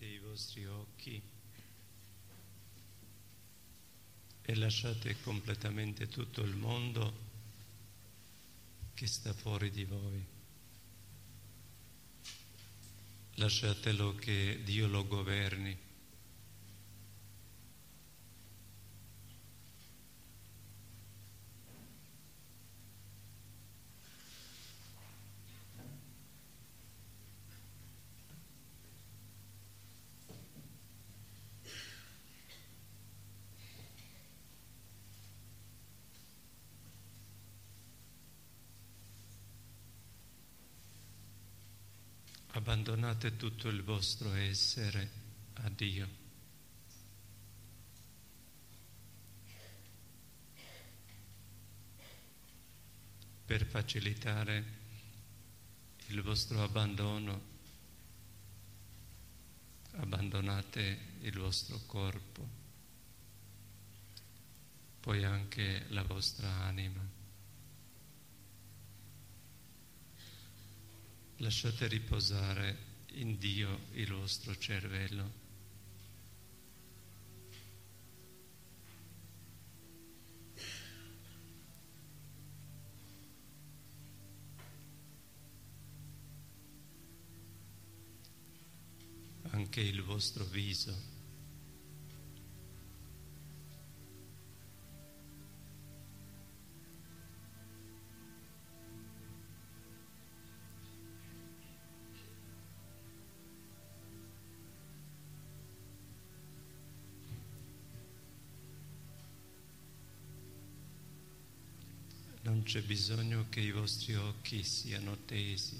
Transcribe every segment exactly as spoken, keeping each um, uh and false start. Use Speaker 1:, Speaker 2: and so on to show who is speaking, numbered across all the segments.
Speaker 1: Aprite i vostri occhi e lasciate completamente tutto il mondo che sta fuori di voi. Lasciatelo che Dio lo governi. Abbandonate tutto il vostro essere a Dio. Per facilitare il vostro abbandono, abbandonate il vostro corpo, poi anche la vostra anima. Lasciate riposare in Dio il vostro cervello. Anche il vostro viso. Non c'è bisogno che i vostri occhi siano tesi.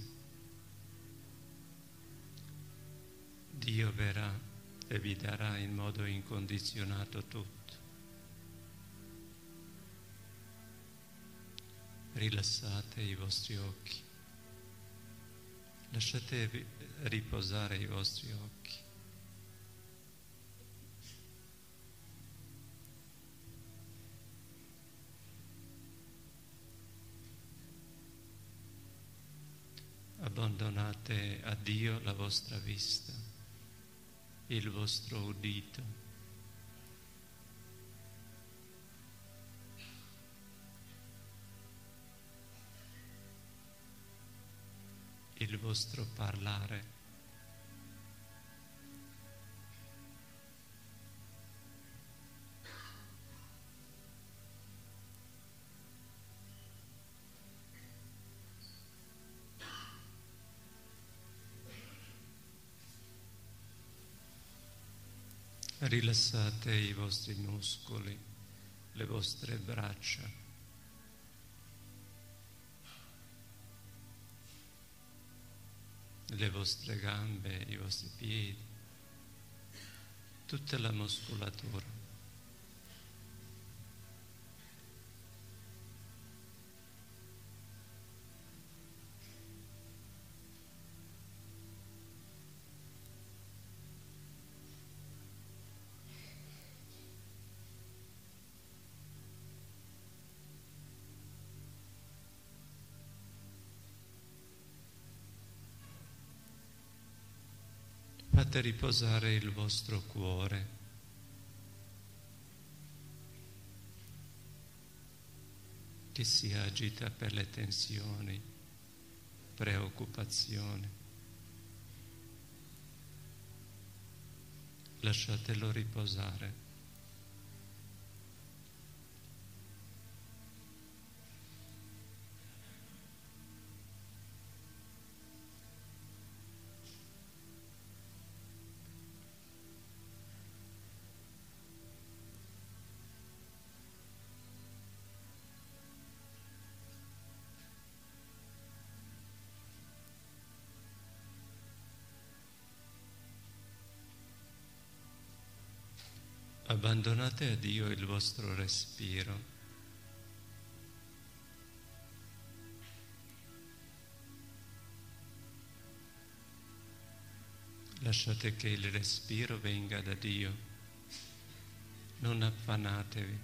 Speaker 1: Dio verrà e vi darà in modo incondizionato tutto. Rilassate i vostri occhi. Lasciate riposare i vostri occhi. Abbandonate a Dio la vostra vista, il vostro udito, il vostro parlare. Rilassate i vostri muscoli, le vostre braccia, le vostre gambe, i vostri piedi, tutta la muscolatura. Fate riposare il vostro cuore. Che si agita per le tensioni, preoccupazioni. Lasciatelo riposare. Abbandonate a Dio il vostro respiro. Lasciate che il respiro venga da Dio. Non affannatevi.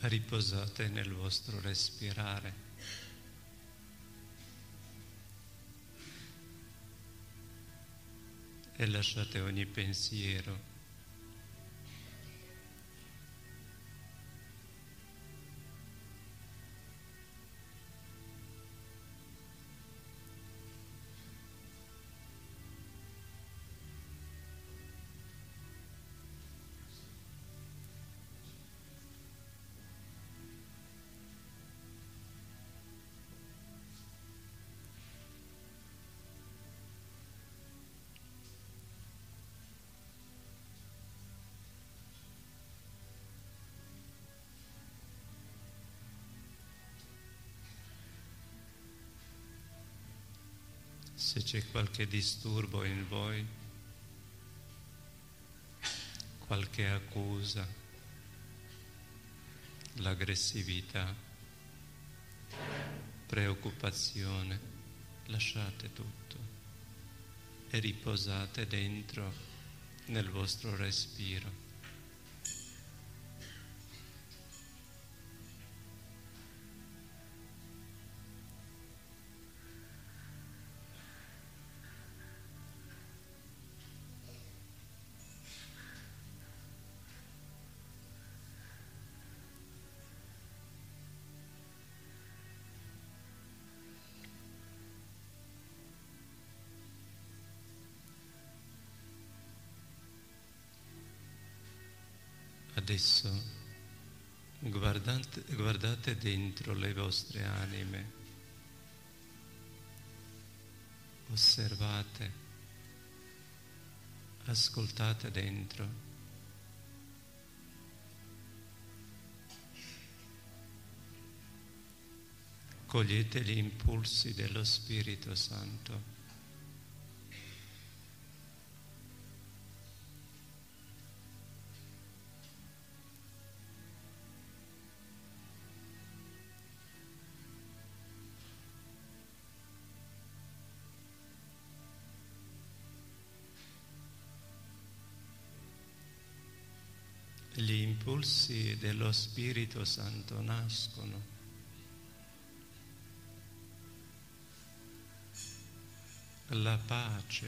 Speaker 1: riposate nel vostro respirare. E lasciate ogni pensiero. Se c'è qualche disturbo in voi, qualche accusa, l'aggressività, preoccupazione, lasciate tutto e riposate dentro nel vostro respiro. Adesso guardate, guardate dentro le vostre anime, osservate, ascoltate dentro. Cogliete gli impulsi dello Spirito Santo. Gli impulsi dello Spirito Santo nascono. La pace,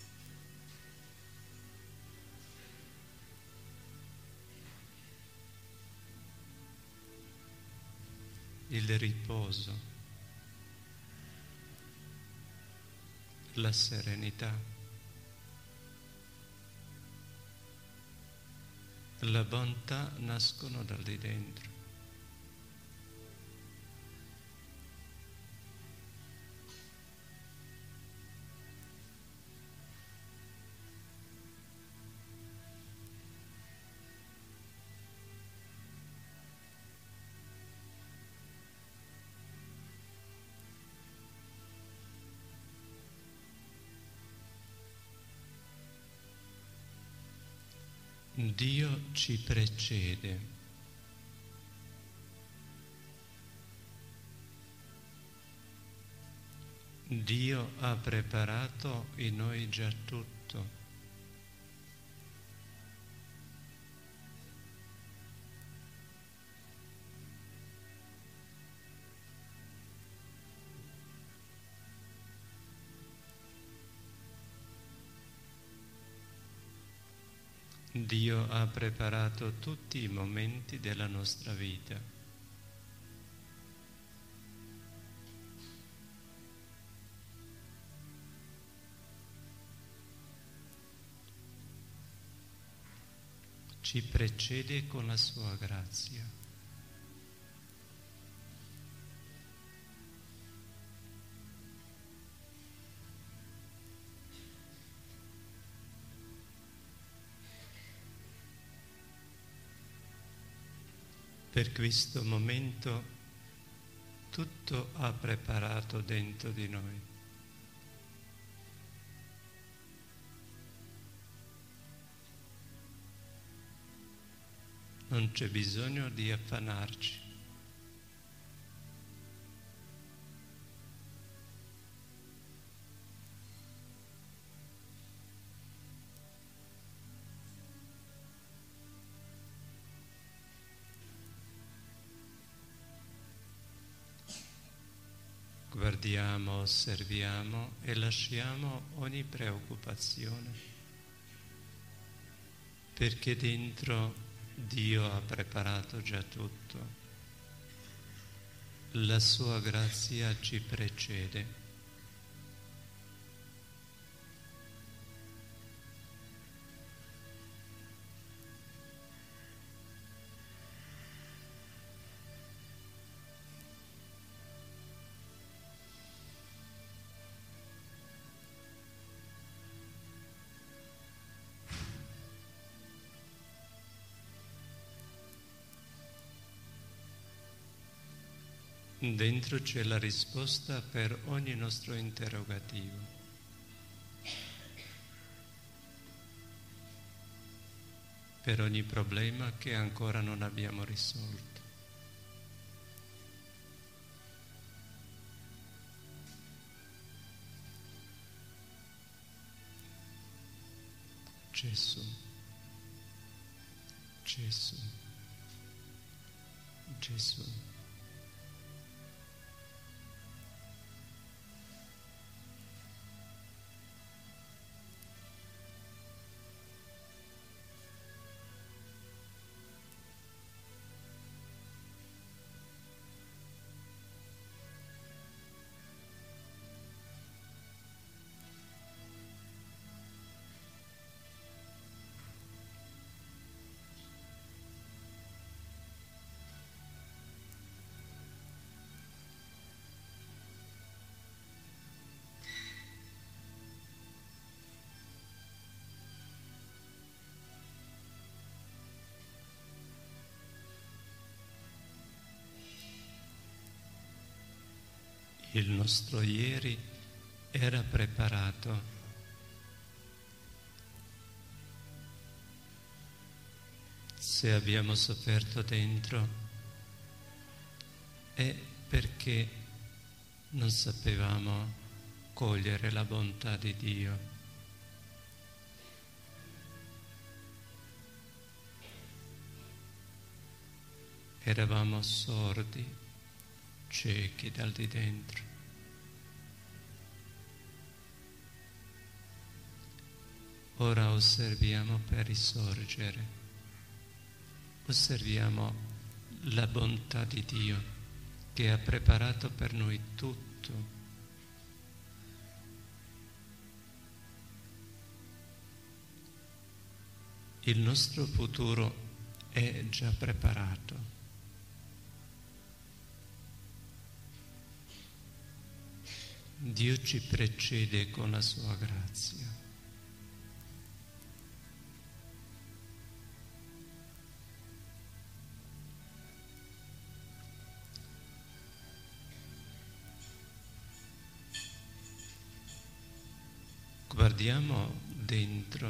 Speaker 1: il riposo, la serenità, la bontà nascono da lì dentro. Dio ci precede. Dio ha preparato in noi già tutto. Dio ha preparato tutti i momenti della nostra vita. Ci precede con la sua grazia. Per questo momento tutto ha preparato dentro di noi. Non c'è bisogno di affannarci. Guardiamo, osserviamo e lasciamo ogni preoccupazione, perché dentro Dio ha preparato già tutto. La sua grazia ci precede. Dentro c'è la risposta per ogni nostro interrogativo. Per ogni problema che ancora non abbiamo risolto. Gesù, Gesù, Gesù. Il nostro ieri era preparato. Se abbiamo sofferto dentro è perché non sapevamo cogliere la bontà di Dio. Eravamo sordi, ciechi dal di dentro. Ora osserviamo per risorgere, osserviamo la bontà di Dio che ha preparato per noi tutto. Il nostro futuro è già preparato. Dio ci precede con la sua grazia. Guardiamo dentro,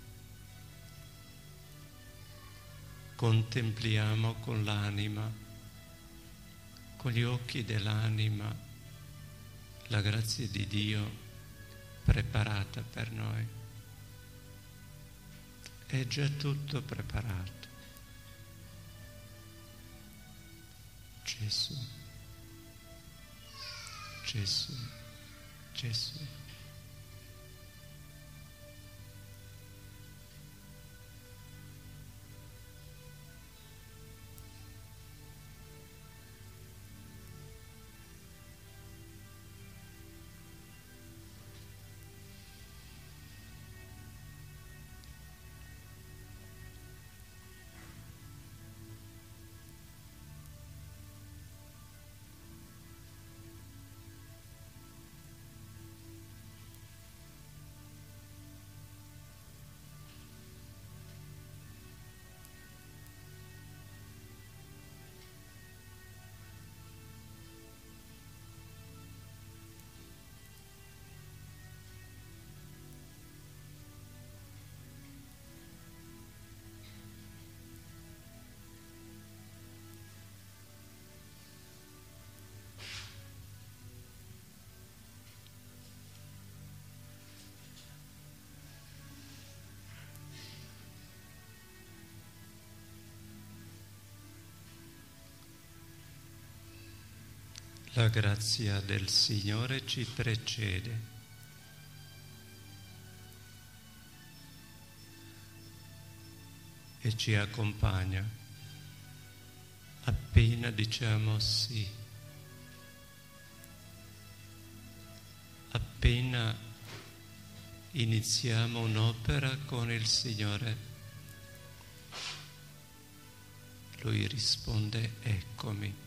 Speaker 1: contempliamo con l'anima, con gli occhi dell'anima, la grazia di Dio preparata per noi. È già tutto preparato. Gesù, Gesù, Gesù. La grazia del Signore ci precede. E ci accompagna appena diciamo sì, appena iniziamo un'opera con il Signore, Lui risponde: eccomi.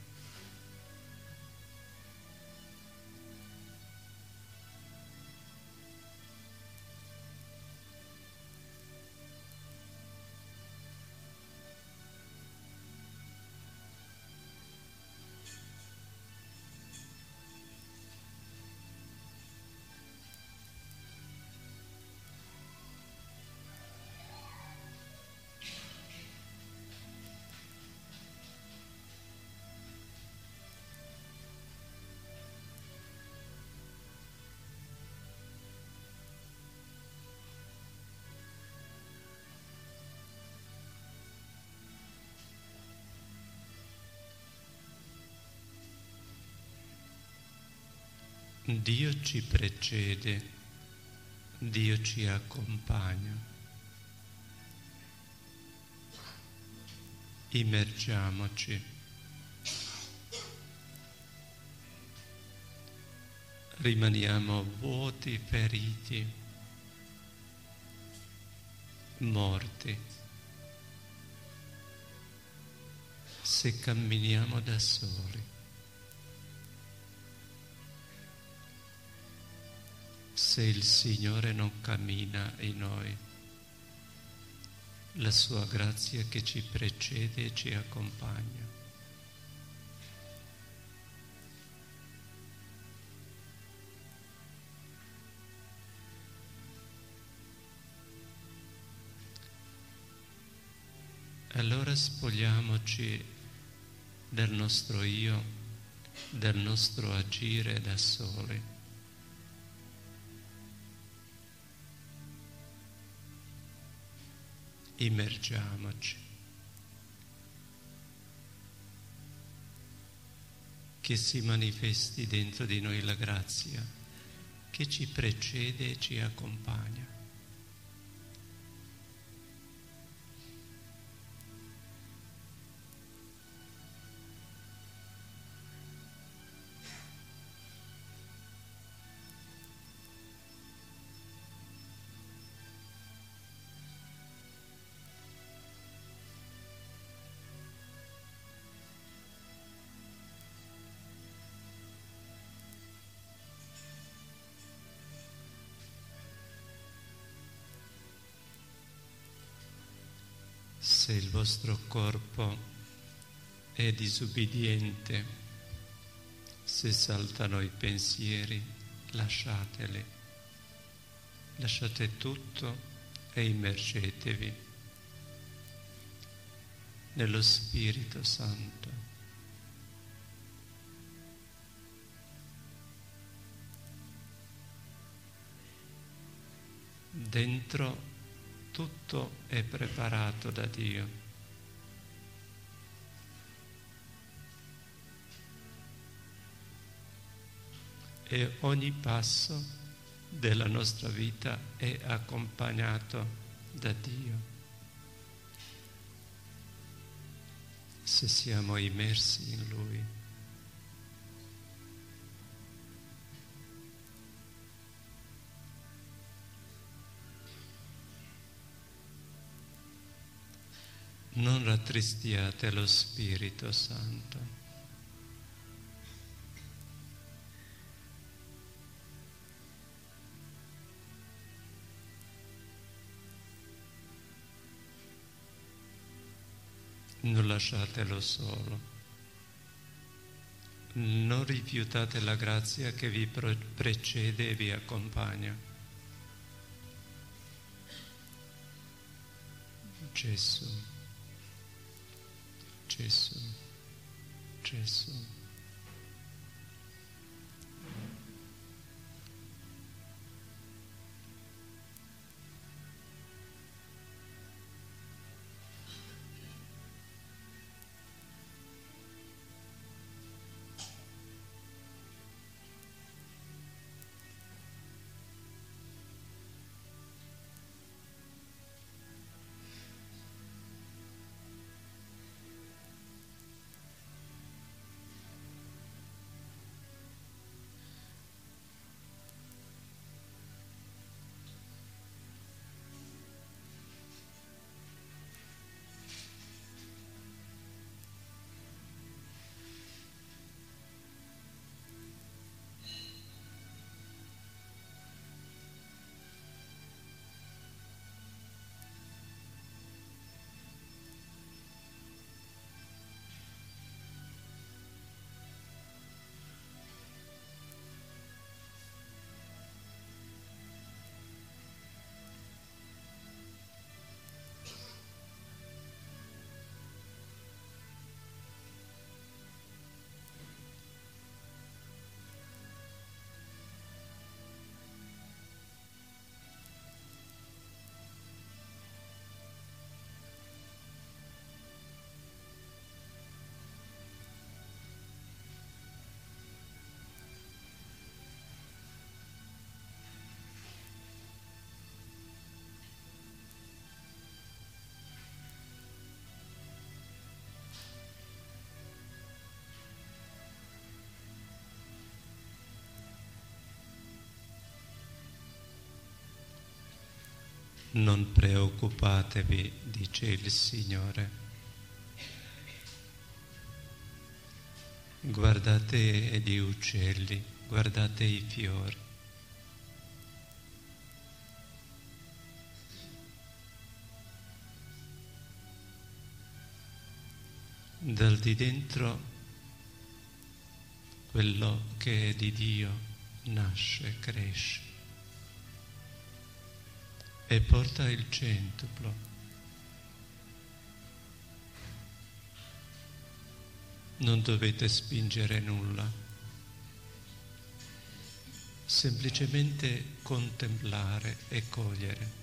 Speaker 1: Dio ci precede, Dio ci accompagna. Immergiamoci. Rimaniamo vuoti, feriti, morti, se camminiamo da soli. Se il Signore non cammina in noi, la sua grazia che ci precede e ci accompagna. Allora spogliamoci del nostro io, del nostro agire da soli. Immergiamoci. Che si manifesti dentro di noi la grazia che ci precede e ci accompagna. Se il vostro corpo è disubbidiente, se saltano i pensieri, lasciateli, lasciate tutto e immergetevi nello Spirito Santo. Dentro tutto è preparato da Dio. E ogni passo della nostra vita è accompagnato da Dio. Se siamo immersi in Lui. Non rattristiate lo Spirito Santo. Non lasciatelo solo. Non rifiutate la grazia che vi precede e vi accompagna. Gesù. Gesù, Gesù. Non preoccupatevi, dice il Signore. Guardate gli uccelli, guardate i fiori. Dal di dentro quello che è di Dio nasce, cresce e porta il centuplo. Non dovete spingere nulla, semplicemente contemplare e cogliere.